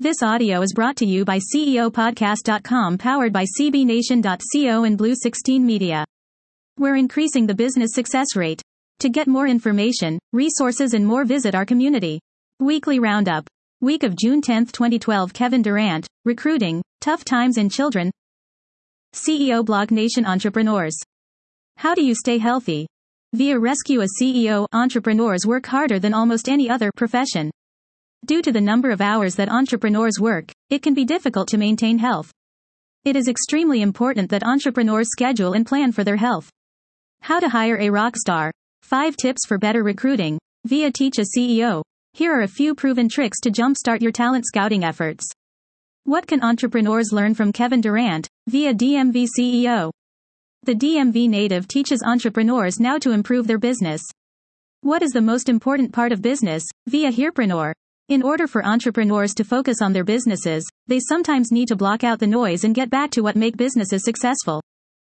This audio is brought to you by CEOpodcast.com, powered by CBNation.co and Blue 16 Media. We're increasing the business success rate. To get more information, resources and more, visit our community. Weekly Roundup. Week of June 10, 2012. Kevin Durant, Recruiting, Tough Times and Children. CEO Blog Nation Entrepreneurs. How do you stay healthy? Via Rescue a CEO. Entrepreneurs work harder than almost any other profession. Due to the number of hours that entrepreneurs work, it can be difficult to maintain health. It is extremely important that entrepreneurs schedule and plan for their health. How to hire a rock star. 5 tips for better recruiting. Via Teach a CEO. Here are a few proven tricks to jumpstart your talent scouting efforts. What can entrepreneurs learn from Kevin Durant? Via DMV CEO. The DMV native teaches entrepreneurs now to improve their business. What is the most important part of business? Via Herepreneur. In order for entrepreneurs to focus on their businesses, they sometimes need to block out the noise and get back to what makes businesses successful.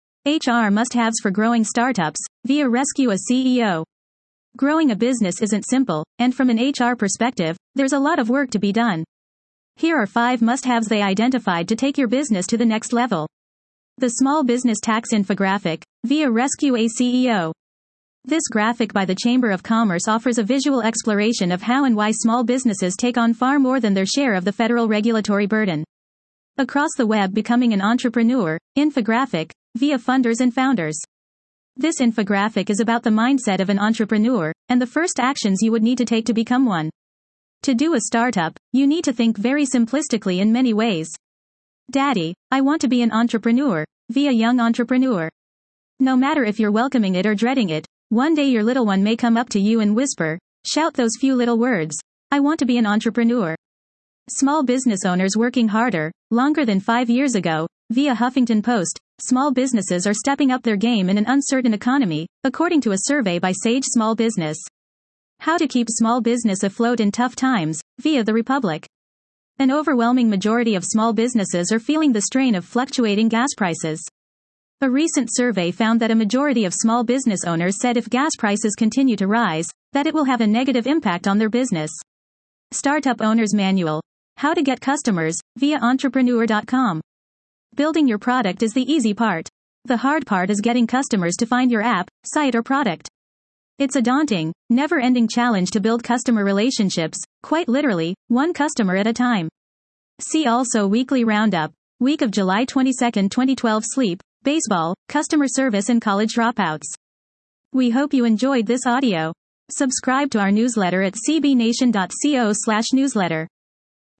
HR must-haves for growing startups. Via Rescue a CEO. Growing a business isn't simple, and from an HR perspective, there's a lot of work to be done. Here are 5 must-haves they identified to take your business to the next level. The Small Business Tax Infographic. Via Rescue a CEO. This graphic by the Chamber of Commerce offers a visual exploration of how and why small businesses take on far more than their share of the federal regulatory burden. Across the web, becoming an entrepreneur. Infographic. Via Funders and Founders. This infographic is about the mindset of an entrepreneur, and the first actions you would need to take to become one. To do a startup, you need to think very simplistically in many ways. Daddy, I want to be an entrepreneur. Via Young Entrepreneur. No matter if you're welcoming it or dreading it, one day your little one may come up to you and whisper, shout those few little words, I want to be an entrepreneur. Small business owners working harder, longer than 5 years ago. Via Huffington Post. Small businesses are stepping up their game in an uncertain economy, according to a survey by Sage Small Business. How to keep small business afloat in tough times. Via The Republic. An overwhelming majority of small businesses are feeling the strain of fluctuating gas prices. A recent survey found that a majority of small business owners said if gas prices continue to rise, that it will have a negative impact on their business. Startup Owner's Manual. How to get customers. Via Entrepreneur.com. Building your product is the easy part. The hard part is getting customers to find your app, site or product. It's a daunting, never-ending challenge to build customer relationships, quite literally, one customer at a time. See also Weekly Roundup. Week of July 22, 2012. Sleep, baseball, customer service and college dropouts. We hope you enjoyed this audio. Subscribe to our newsletter at cbnation.co/newsletter.